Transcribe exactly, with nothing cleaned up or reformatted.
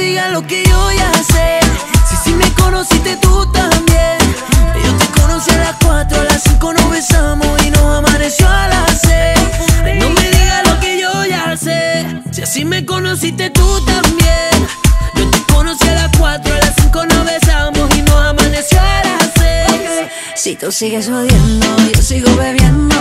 digas lo que yo ya sé. Si si me conociste tú también. Yo te conocí a las cuatro, a las cinco nos besamos y nos amaneció a las seis. No me digas lo que yo ya sé. Si así me conociste tú también. Yo te conocí a las cuatro, a las cinco nos besamos y nos amaneció a las seis. Si tú sigues odiando, yo sigo bebiendo.